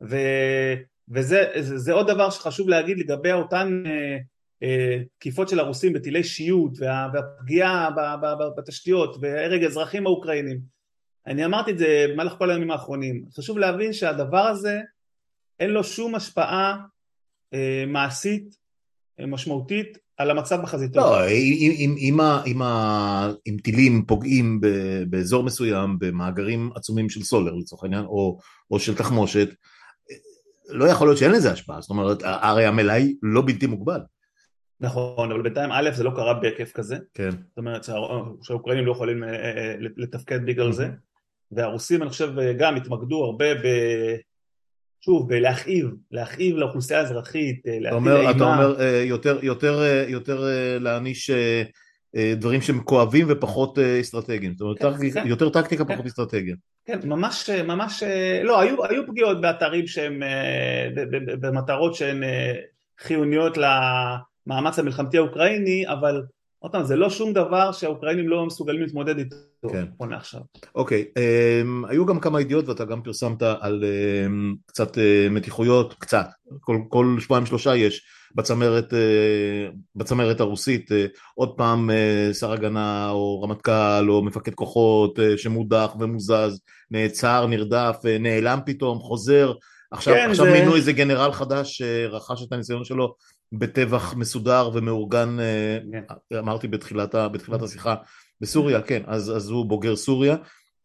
וזה עוד דבר שחשוב להגיד לגבי אותן תקיפות של הרוסים בטילי שיוט, והפגיעה בתשתיות, והרג אזרחים האוקראינים. אני אמרתי את זה במהלך כל הימים האחרונים. חשוב להבין שהדבר הזה אין לו שום השפעה אה, מעשית, אה, משמעותית, על המצב בחזית. לא, אם, אם, אם, אם טילים פוגעים באזור מסוים, במאגרים עצומים של סולר לצורך העניין, או, או של תחמושת, לא יכול להיות שאין לזה השפעה. זאת אומרת, הרי המלאי לא בלתי מוגבל. נכון, אבל בינתיים א' זה לא קרה בהיקף כזה. כן. זאת אומרת שהאוקראינים לא יכולים לתפקד בגלל זה. והרוסים אני חושב גם התמקדו הרבה ב... שוב, בלהכאיב, להכאיב לאוכלוסייה האזרחית, אתה אומר, אתה אומר יותר, יותר, יותר להעניש דברים שהם כואבים ופחות אסטרטגיים, זאת אומרת, יותר טקטיקה, פחות אסטרטגיה. כן, ממש, ממש, לא, היו, היו פגיעות באתרים שהם, במטרות שהן חיוניות למאמץ המלחמתי האוקראיני, אבל עוד פעם, זה לא שום דבר שהאוקראינים לא מסוגלים להתמודד איתו. כן. נכון לעכשיו. אוקיי, היו גם כמה ידיעות ואתה גם פרסמת על קצת מתיחויות, קצת, כל, כל שבועיים שלושה יש בצמרת, בצמרת הרוסית, עוד פעם שר הגנה או רמטכ"ל או מפקד כוחות שמודח ומוזז, נעצר, נרדף, נעלם פתאום, חוזר, עכשיו, כן, עכשיו זה... מינו איזה גנרל חדש שרכש את הניסיון שלו בטבח מסודר ומאורגן, כן. אמרתי בתחילת, בתחילת השיחה, בסוריה, כן, אז, אז הוא בוגר סוריה.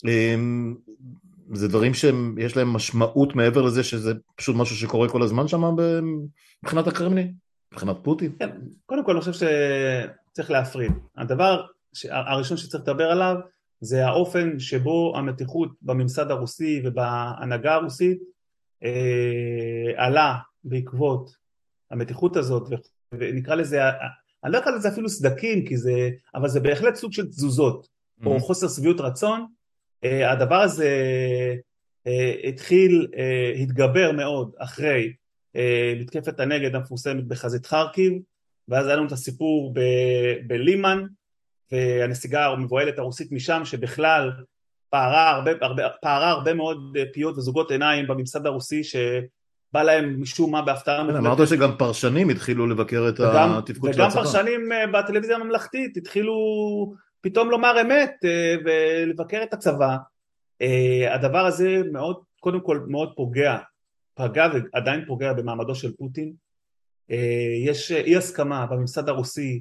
זה דברים שיש להם משמעות מעבר לזה שזה פשוט משהו שקורה כל הזמן שם מבחינת הקרמלין, מבחינת פוטין. כן, קודם כל אני חושב שצריך להפריד. הדבר הראשון שצריך לדבר עליו זה האופן שבו המתיחות בממסד הרוסי ובהנהגה הרוסית אה, עלה בעקבות המתיחות הזאת, ונקרא לזה, אני לא אקרא לזה אפילו סדקים, כי זה, אבל זה בהחלט סוג של תזוזות, mm-hmm. או חוסר סביות רצון. Uh, הדבר הזה uh, התחיל, uh, התגבר מאוד אחרי uh, מתקפת הנגד המפורסמת בחזית חרקיב, ואז היה לנו את הסיפור ב- בלימן, והנסיגה המבוהלת הרוסית משם, שבכלל פערה הרבה, הרבה, פערה הרבה מאוד פיות וזוגות עיניים בממסד הרוסי, ש... בא להם משום מה בהפתעה. אמרת שגם פרשנים התחילו לבקר את התפקוד של הצבא. וגם פרשנים בטלוויזיה הממלכתית התחילו פתאום לומר אמת ולבקר את הצבא. הדבר הזה מאוד, קודם כל מאוד פוגע, פגע ועדיין פוגע במעמדו של פוטין. יש אי הסכמה בממסד הרוסי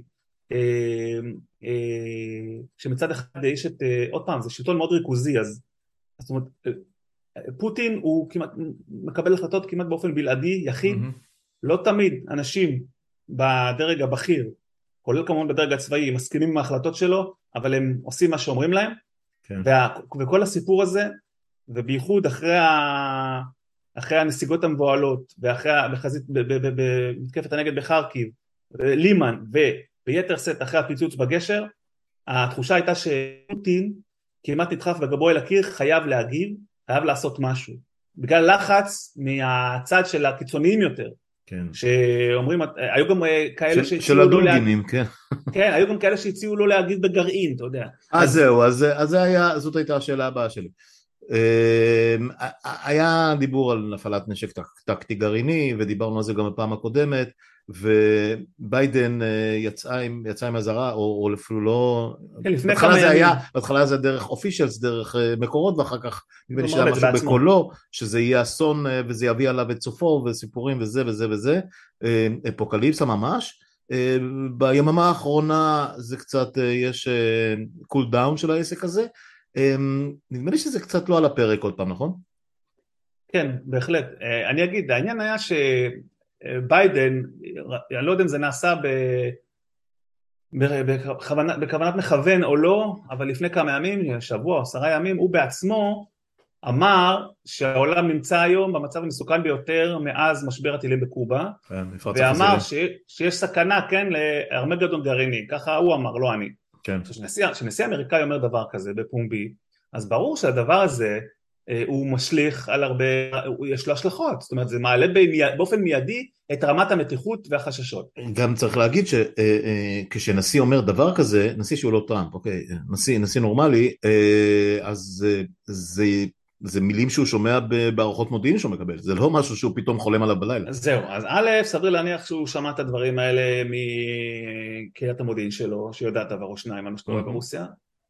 שמצד אחד יש את, עוד פעם, זה שלטון מאוד ריכוזי, אז זאת אומרת, פוטין הוא כמעט, מקבל החלטות כמעט באופן בלעדי, יחיד, Mm-hmm. לא תמיד אנשים בדרג הבכיר, כולל כמובן בדרג הצבאי, מסכימים עם ההחלטות שלו, אבל הם עושים מה שאומרים להם, כן. וה, וכל הסיפור הזה, ובייחוד אחרי, ה, אחרי הנסיגות המבועלות, ואחרי בחזית, במתקפת הנגד בחרקיב, לימן, וביתר סט אחרי הפיצוץ בגשר, התחושה הייתה שפוטין כמעט נדחף בגבו אל הקיר, חייב להגיב, חייב לעשות משהו. בגלל לחץ מהצד של הקיצוניים יותר, כן. שאומרים, היו גם כאלה ש... של הדולגינים, כן. כן, היו גם כאלה שהציעו לו להגיב בגרעין, אתה יודע. אז, אז זהו, אז, אז זה היה, זאת הייתה השאלה הבאה שלי. היה דיבור על נפלת נשק טקטי גרעיני, ודיברנו על זה גם בפעם הקודמת, וביידן יצא עם, יצא עם הזרה, או, או אפילו לא, כן, לפני כמה ימים. היה, בהתחלה זה דרך אופישלס, דרך מקורות, ואחר כך נדמה שהיה משהו בקולו, שזה יהיה אסון, וזה יביא עליו את סופו, וסיפורים וזה וזה וזה, אפוקליפסה ממש. ביממה האחרונה זה קצת, יש קול דאון של העסק הזה, נדמה לי שזה קצת לא על הפרק עוד פעם, נכון? כן, בהחלט. אני אגיד, העניין היה שביידן, אני לא יודע אם זה נעשה ב... בכוונת, בכוונת מכוון או לא, אבל לפני כמה ימים, שבוע או עשרה ימים, הוא בעצמו אמר שהעולם נמצא היום במצב המסוכן ביותר מאז משבר הטילים בקובה, ואמר ש, שיש סכנה, כן, לארמגדון גרעיני, ככה הוא אמר, לא אני. כן. כשנשיא, כשנשיא אמריקאי אומר דבר כזה בפומבי, אז ברור שהדבר הזה אה, הוא משליך על הרבה, יש לו השלכות, זאת אומרת זה מעלה באופן מיידי את רמת המתיחות והחששות. גם צריך להגיד שכשנשיא אומר דבר כזה, נשיא שהוא לא טראמפ, אוקיי, נשיא, נשיא נורמלי, אז זה, זה מילים שהוא שומע בערכות מודיעין שהוא מקבל, זה לא משהו שהוא פתאום חולם עליו בלילה. זהו, אז א', סביר להניח שהוא שמע את הדברים האלה מקהילת המודיעין שלו, שיודעת דבר או שניים על מה שקורה ברוסיה.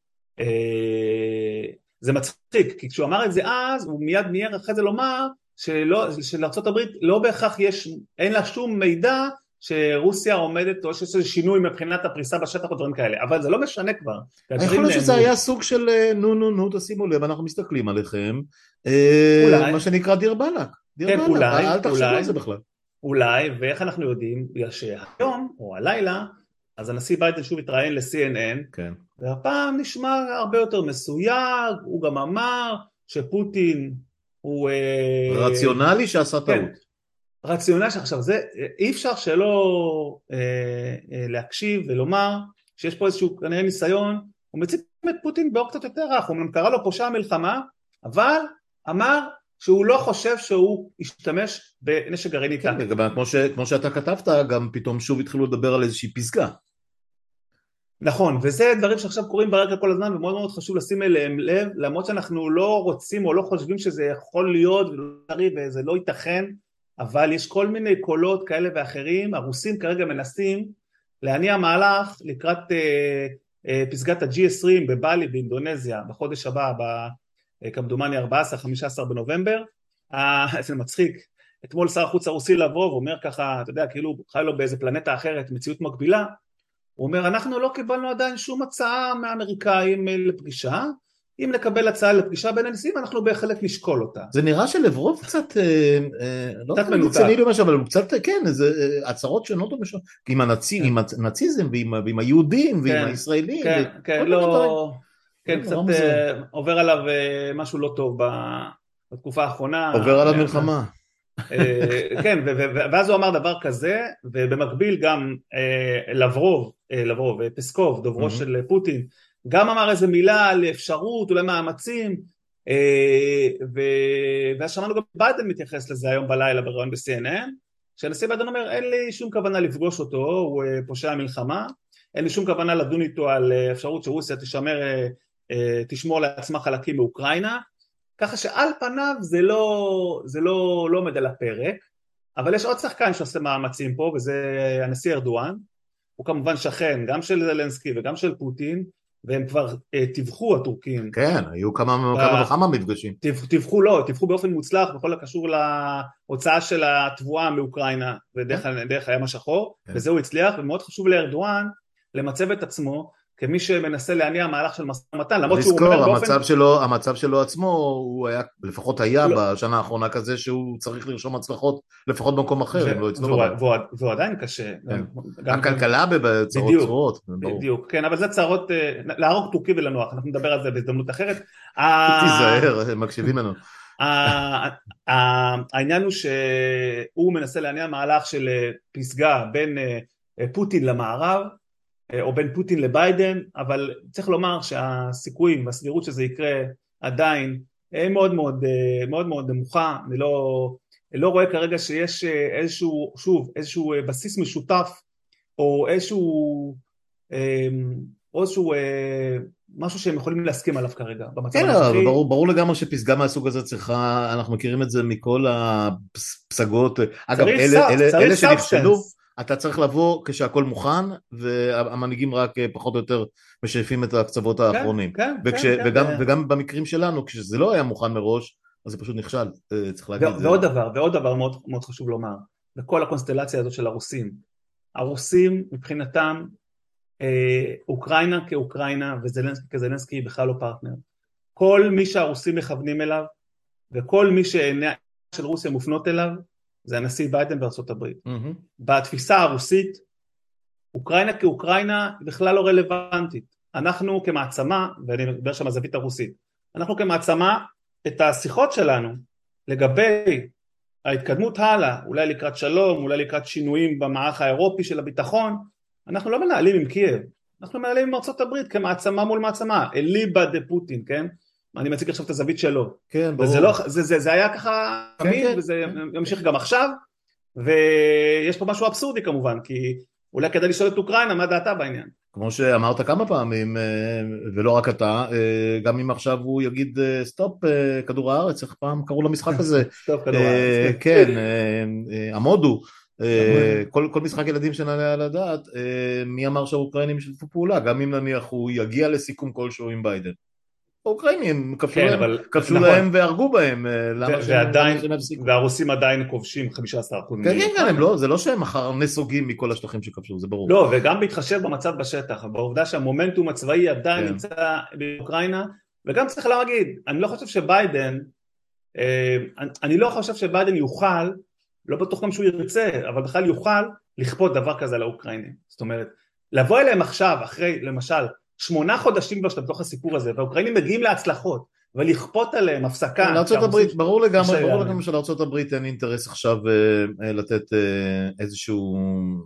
זה מצחיק, כי כשהוא אמר את זה אז, הוא מיד מיד אחרי זה לומר, שלארצות הברית לא בהכרח יש, אין לה שום מידע שרוסיה עומדת או שיש איזה שינוי מבחינת הפריסה בשטח או דברים כאלה, אבל זה לא משנה כבר. אני חושב שזה היה סוג של נו נו נו תשימו לב, אנחנו מסתכלים עליכם, מה שנקרא דיר בלק, דיר בלק, אל תחשבו על זה בכלל. אולי, ואיך אנחנו יודעים, בגלל שהיום או הלילה, אז הנשיא ביידן שוב התראיין ל-סי אן אן, כן. והפעם נשמע הרבה יותר מסויג, הוא גם אמר שפוטין הוא... רציונלי שעשה טעות. כן. רציונלי שעכשיו זה, אי אפשר שלא אה, אה, להקשיב ולומר שיש פה איזשהו כנראה ניסיון, הוא מציג את פוטין באור קצת יותר רך, הוא קרא לו פושע מלחמה, אבל אמר שהוא לא חושב שהוא ישתמש בנשק גרעיני טקטי. כן, גם כמו, ש, כמו שאתה כתבת, גם פתאום שוב התחילו לדבר על איזושהי פסגה. נכון, וזה דברים שעכשיו קורים ברקע כל הזמן, ומאוד מאוד חשוב לשים אליהם לב, למרות שאנחנו לא רוצים או לא חושבים שזה יכול להיות, וזה לא ייתכן, אבל יש כל מיני קולות כאלה ואחרים, הרוסים כרגע מנסים להניע מהלך לקראת אה, אה, פסגת ה-ג'י עשרים בבלי באינדונזיה, בחודש הבא, כמדומני ארבעה עשר חמישה עשר בנובמבר, אה, זה מצחיק, אתמול שר החוץ הרוסי לברוב, הוא אומר ככה, אתה יודע, כאילו חי לו באיזה פלנטה אחרת, מציאות מקבילה, הוא אומר, אנחנו לא קיבלנו עדיין שום הצעה מהאמריקאים לפגישה, אם נקבל הצעה לפגישה בין הנשיאים, אנחנו בהחלט נשקול אותה. זה נראה שלברוב קצת, קצת מנוצני למשל, אבל הוא קצת, כן, איזה הצהרות שונות ומשנות, עם הנאציזם ועם היהודים ועם הישראלים. כן, כן, לא, כן, קצת עובר עליו משהו לא טוב בתקופה האחרונה. עובר עליו מלחמה. כן, ואז הוא אמר דבר כזה, ובמקביל גם לברוב, לברוב, פסקוב, דוברו של פוטין, גם אמר איזה מילה על אפשרות, אולי מאמצים, ואז שמענו גם ביידן מתייחס לזה היום בלילה בראיון ב-סי אן אן, שהנשיא ביידן אומר, אין לי שום כוונה לפגוש אותו, הוא פושע מלחמה, אין לי שום כוונה לדון איתו על אפשרות שרוסיה תשמר, תשמור לעצמה חלקים מאוקראינה, ככה שעל פניו זה לא, זה לא, לא עומד על הפרק, אבל יש עוד שחקן שעושה מאמצים פה, וזה הנשיא ארדואן, הוא כמובן שכן, גם של זלנסקי וגם של פוטין, והם כבר תיווכו הטורקים. כן, היו כמה וכמה מפגשים. תיווכו לא, תיווכו באופן מוצלח, בכל הקשור להוצאה של התבואה מאוקראינה, ודרך הים השחור, וזה הוא הצליח, ומאוד חשוב לארדואן, למצב את עצמו כמי שמנסה להניע מהלך של משא ומתן, למרות שהוא לזכור, אומר באופן... המצב שלו, המצב שלו עצמו, הוא היה, לפחות היה לא. בשנה האחרונה כזה, שהוא צריך לרשום הצלחות, לפחות במקום אחר, אם לא אצלו בבית. והוא עדיין קשה. כן. גם, הכלכלה בצרות בדיוק, צרורות. בדיוק, כן, אבל זה צרות, להרוג טורקי ולנוח, אנחנו נדבר על זה בהזדמנות אחרת. תיזהר, הם מקשיבים לנו. העניין הוא שהוא מנסה להניע מהלך של פסגה בין פוטין למערב, או בין פוטין לביידן, אבל צריך לומר שהסיכויים והסבירות שזה יקרה עדיין מאוד מאוד מאוד מאוד נמוכה. אני לא, לא רואה כרגע שיש איזשהו, שוב, איזשהו בסיס משותף, או איזשהו, או איזשהו משהו שהם יכולים להסכים עליו כרגע. כן, אבל ברור, ברור לגמרי שפסגה מהסוג הזה צריכה, אנחנו מכירים את זה מכל הפסגות, אגב, אלה, אלה, אלה שנכשלו, אתה צריך לבוא כשהכל מוכן, והמנהיגים רק פחות או יותר משייפים את הקצוות האחרונים. כן, וכש, כן, וגם, כן. וגם במקרים שלנו, כשזה לא היה מוכן מראש, אז זה פשוט נכשל, צריך להגיד. ו- ועוד דבר, ועוד דבר מאוד, מאוד חשוב לומר, בכל הקונסטלציה הזאת של הרוסים, הרוסים מבחינתם, אה, אוקראינה כאוקראינה וזלנסקי כזלנסקי בכלל לא פרטנר. כל מי שהרוסים מכוונים אליו, וכל מי שעיני של רוסיה מופנות אליו, זה הנשיא ביידן בארצות הברית. Mm-hmm. בתפיסה הרוסית, אוקראינה כאוקראינה בכלל לא רלוונטית. אנחנו כמעצמה, ואני מדבר שם הזווית הרוסית, אנחנו כמעצמה, את השיחות שלנו לגבי ההתקדמות הלאה, אולי לקראת שלום, אולי לקראת שינויים במערך האירופי של הביטחון, אנחנו לא מנהלים עם קייב, אנחנו מנהלים עם ארצות הברית כמעצמה מול מעצמה, אליבא דה פוטין, כן? אני מציג עכשיו את הזווית שלו. כן, ברור. וזה לא, זה, זה, זה היה ככה כן, תמיד, כן, וזה כן. ימשיך גם עכשיו, ויש פה משהו אבסורדי כמובן, כי אולי כדאי לשאול את אוקראינה, מה דעתה בעניין? כמו שאמרת כמה פעמים, ולא רק אתה, גם אם עכשיו הוא יגיד סטופ כדור הארץ, איך פעם קראו למשחק הזה? סטופ כדור הארץ. כן, עמודו, כל, כל משחק ילדים שנעלה על הדעת, מי אמר שהאוקראינים ישתפו פעולה, גם אם נניח הוא יגיע לסיכום כלשהו עם ביידן. האוקראינים כבשו כן, להם, אבל, כבשו נכון. להם והרגו בהם, למה ועדיין, שהם יפסיקו? והרוסים עדיין כובשים חמישה עשר אחוז. כן, כן, כן, הם לא, זה לא שהם מחר נסוגים מכל השטחים שכבשו, זה ברור. לא, וגם בהתחשב במצב בשטח, בעובדה שהמומנטום הצבאי עדיין כן. נמצא באוקראינה, וגם צריך להגיד, אני לא חושב שביידן, אני לא חושב שביידן יוכל, לא בטוח גם שהוא ירצה, אבל בכלל יוכל לכפות דבר כזה לאוקראינים. זאת אומרת, לבוא אליהם עכשיו, אחרי, למשל, שמונה חודשים כבר שאתה בתוך הסיפור הזה, והאוקראינים מגיעים להצלחות, ולכפות עליהם הפסקה. לארצות הברית, ברור לגמרי, ברור לגמרי שלארצות הברית אין אינטרס עכשיו לתת איזשהו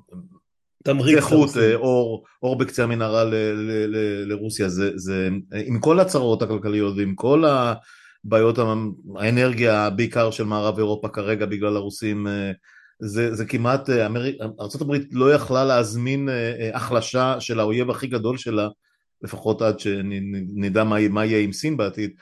זכות, אור בקצה המנהרה לרוסיה, זה עם כל הצרות הכלכליות ועם כל הבעיות האנרגיה, בעיקר של מערב אירופה כרגע בגלל הרוסים, זה, זה כמעט, ארצות הברית לא יכלה להזמין החלשה של האויב הכי גדול שלה, לפחות עד שנדע מה, מה יהיה עם סין בעתיד,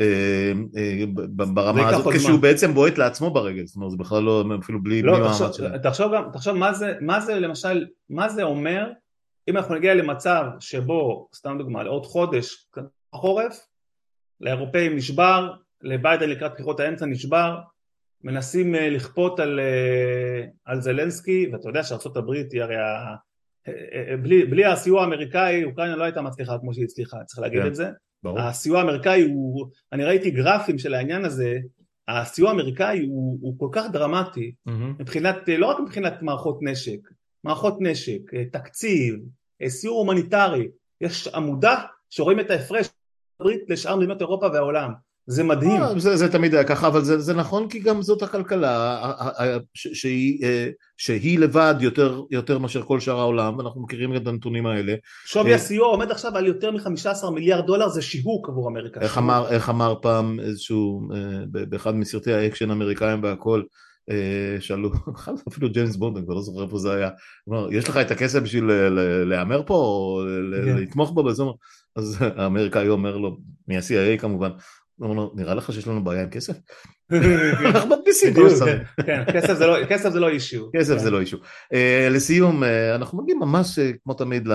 ברמה הזאת, כשהוא בעצם בועט לעצמו ברגל, זאת אומרת, זה בכלל לא, אפילו בלי מעמד שלהם. תחשוב גם, תחשוב מה זה, מה זה למשל, מה זה אומר, אם אנחנו נגיע למצב שבו, סתם דוגמה, לעוד חודש, החורף, לאירופאים נשבר, לביידן לקראת בחירות האמצע נשבר, מנסים לכפות על, על זלנסקי, ואתה יודע שארצות הברית היא הרי, בלי, בלי הסיוע האמריקאי, אוקראינה לא הייתה מצליחה כמו שהיא הצליחה, צריך להגיד כן, את זה. ברור. הסיוע האמריקאי הוא, אני ראיתי גרפים של העניין הזה, הסיוע האמריקאי הוא, הוא כל כך דרמטי, mm-hmm. מבחינת, לא רק מבחינת מערכות נשק, מערכות נשק, תקציב, סיוע הומניטרי, יש עמודה שרואים את ההפרש הברית לשאר מדינות אירופה והעולם. זה מדהים. זה, זה תמיד היה ככה, אבל זה, זה נכון כי גם זאת הכלכלה שהיא, שהיא לבד יותר, יותר מאשר כל שאר העולם, ואנחנו מכירים את הנתונים האלה. שווי הסיוע עומד עכשיו על יותר מ-חמישה עשר מיליארד דולר, זה שיווק עבור אמריקה. איך אמר, איך אמר פעם איזשהו, באחד מסרטי האקשן האמריקאים והכל, שאלו, אפילו ג'יימס בונד, אני כבר לא זוכר איפה זה היה, יש לך את הכסף בשביל להיאמר פה, או לתמוך בו בזו, אז האמריקאי אומר לו, מה-סי איי איי כמובן, נראה לך שיש לנו בעיה עם כסף? אנחנו מדפיסים כל שרים. כן, כסף זה לא אישיו. כסף זה לא אישיו. לסיום, אנחנו מגיעים ממש כמו תמיד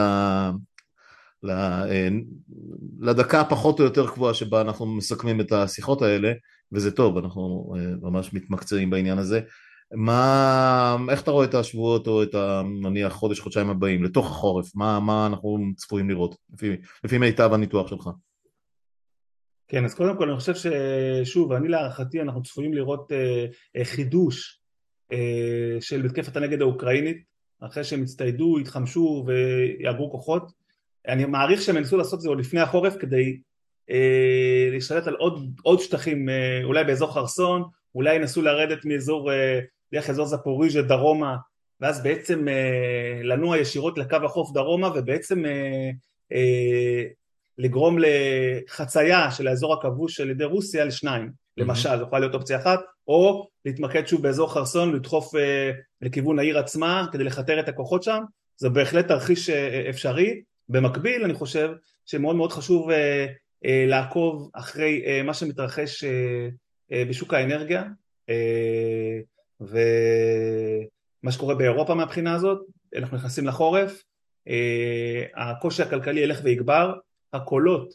לדקה פחות או יותר קבועה שבה אנחנו מסכמים את השיחות האלה, וזה טוב, אנחנו ממש מתמקצעים בעניין הזה. מה, איך אתה רואה את השבועות או את ה, נניח חודש, חודשיים הבאים, לתוך החורף? מה, מה אנחנו צפויים לראות, לפי, לפי מיטב הניתוח שלך? כן, אז קודם כל אני חושב ששוב, אני להערכתי אנחנו צפויים לראות אה, אה, חידוש אה, של מתקפת הנגד האוקראינית, אחרי שהם הצטיידו, התחמשו ויאגרו כוחות. אני מעריך שהם ינסו לעשות את זה עוד לפני החורף כדי אה, להשתלט על עוד, עוד שטחים, אה, אולי באזור חרסון, אולי ינסו לרדת מאזור, אה, דרך אזור זפוריז'ה דרומה, ואז בעצם אה, לנוע ישירות לקו החוף דרומה, ובעצם אה, אה, לגרום לחצייה של האזור הכבוש על ידי רוסיה לשניים, למשל, זו יכולה להיות אופציה אחת, או להתמקד שוב באזור חרסון, לדחוף אה, לכיוון העיר עצמה, כדי לחתר את הכוחות שם, זה בהחלט תרחיש אה, אפשרי. במקביל אני חושב שמאוד מאוד חשוב אה, אה, לעקוב אחרי אה, מה שמתרחש אה, אה, בשוק האנרגיה, אה, ומה שקורה באירופה מהבחינה הזאת. אנחנו נכנסים לחורף, אה, הקושי הכלכלי ילך ויגבר, הקולות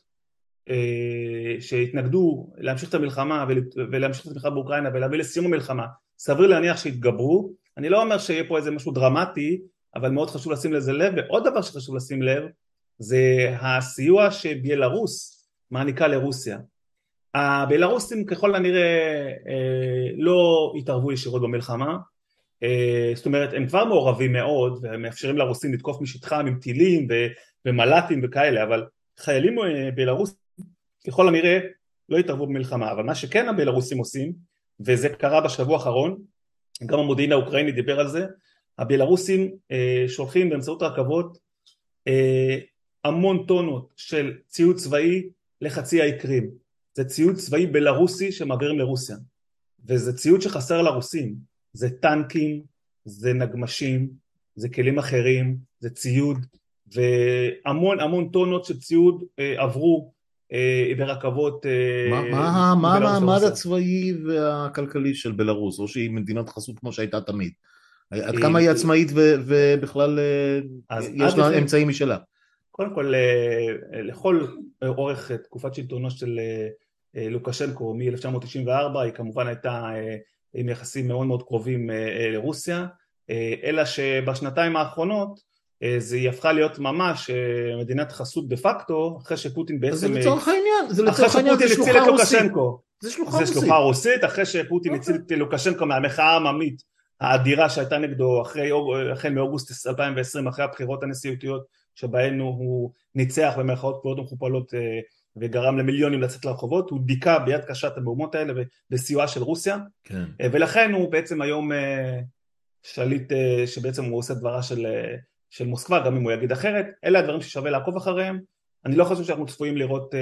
אה, שהתנגדו להמשיך את המלחמה ולהמשיך את המלחמה באוקראינה ולהביא לסיום המלחמה, סביר להניח שהתגברו. אני לא אומר שיהיה פה איזה משהו דרמטי, אבל מאוד חשוב לשים לזה לב. ועוד דבר שחשוב לשים לב זה הסיוע שבלרוס מעניקה לרוסיה. הבלרוסים ככל הנראה אה, לא התערבו ישירות במלחמה, אה, זאת אומרת הם כבר מעורבים מאוד ומאפשרים לרוסים לתקוף משטחם עם טילים ומל"טים וכאלה, אבל חיילים בלרוס ככל הנראה לא התערבו במלחמה. אבל מה שכן הבלרוסים עושים, וזה קרה בשבוע האחרון, גם המודיעין האוקראיני דיבר על זה, הבלרוסים אה, שולחים באמצעות רכבות אה, המון טונות של ציוד צבאי לחצי האי קרים. זה ציוד צבאי בלרוסי שמעבירים לרוסיה, וזה ציוד שחסר לרוסים, זה טנקים, זה נגמשים, זה כלים אחרים, זה ציוד, והמון המון טונות של ציוד אה, עברו אה, ברכבות. אה, מה, מה, מה המעמד הצבאי והכלכלי של בלרוס, או שהיא מדינת חסות כמו שהייתה תמיד? עד כמה היא עצמאית ובכלל יש לה אמצעים משלה? קודם כל, לכל אורך תקופת שלטונו של לוקשנקו מ-אלף תשע מאות תשעים וארבע, היא כמובן הייתה עם יחסים מאוד מאוד קרובים לרוסיה, אלא שבשנתיים האחרונות זה הפכה להיות ממש מדינת חסות דה פקטו, אחרי שפוטין בעצם... זה לצורך העניין, זה לצורך העניין, זה שלוחה רוסית. זה שלוחה רוסית. זה שלוחה רוסית, אחרי שפוטין הציל את לוקשנקו מהמחאה העממית האדירה שהייתה נגדו אחרי, החל מאוגוסט אלפיים ועשרים, אחרי הבחירות הנשיאותיות, שבהן הוא ניצח במרכאות כפולות ומכופלות וגרם למיליונים לצאת לרחובות. הוא דיכא ביד קשה את המהומות האלה בסיועה של רוסיה, כן. ולכן הוא בעצם היום שליט שבעצם הוא עושה דברה של, של מוסקבה, גם אם הוא יגיד אחרת. אלה הדברים ששווה לעקוב אחריהם. אני לא חושב שאנחנו צפויים לראות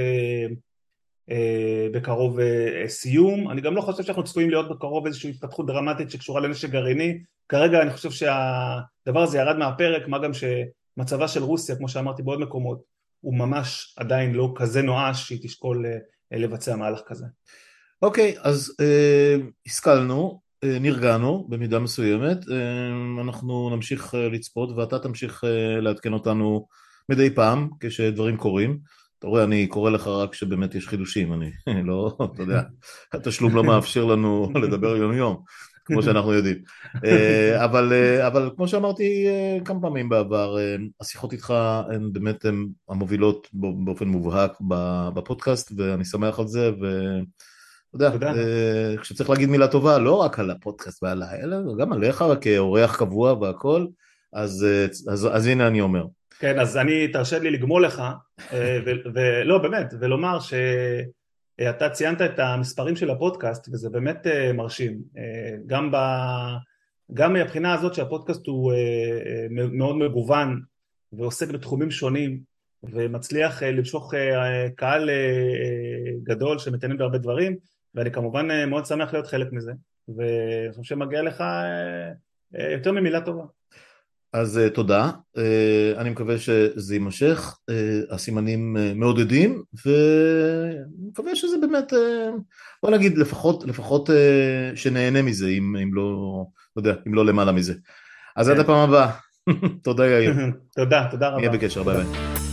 בקרוב סיום, אני גם לא חושב שאנחנו צפויים להיות בקרוב איזושהי התפתחות דרמטית שקשורה לנשק גרעיני. כרגע אני חושב שהדבר הזה ירד מהפרק, מה גם שמצבה של רוסיה, כמו שאמרתי בעוד מקומות, הוא ממש עדיין לא כזה נואש שהיא תשקול לבצע מהלך כזה. אוקיי, אז אה, השכלנו, אה, נרגענו במידה מסוימת, אה, אנחנו נמשיך לצפות ואתה תמשיך אה, לעדכן אותנו מדי פעם כשדברים קורים. אתה רואה, אני קורא לך רק שבאמת יש חידושים, אני לא, אתה יודע, התשלום לא מאפשר לנו לדבר יום יום, כמו שאנחנו יודעים. אבל, אבל כמו שאמרתי כמה פעמים בעבר, השיחות איתך הן באמת הן המובילות באופן מובהק בפודקאסט, ואני שמח על זה, ואתה יודע, כשצריך להגיד מילה טובה, לא רק על הפודקאסט ועליי, אלא גם עליך כאורח קבוע והכל, אז, אז, אז הנה אני אומר. כן, אז אני תרשה לי לגמול לך, ולא באמת, ולומר שאתה ציינת את המספרים של הפודקאסט, וזה באמת מרשים. גם ב... גם מהבחינה הזאת שהפודקאסט הוא מאוד מגוון, ועוסק בתחומים שונים, ומצליח למשוך קהל גדול שמתעניין בהרבה דברים, ואני כמובן מאוד שמח להיות חלק מזה, ואני חושב שמגיע לך יותר ממילה טובה. אז תודה, אני מקווה שזה יימשך, הסימנים מעודדים, ואני מקווה שזה באמת, בוא נגיד לפחות, לפחות שנהנה מזה, אם, אם לא, לא יודע, אם לא למעלה מזה. אז עד הפעם הבאה, תודה יאיר. תודה, תודה רבה. נהיה בקשר, ביי ביי.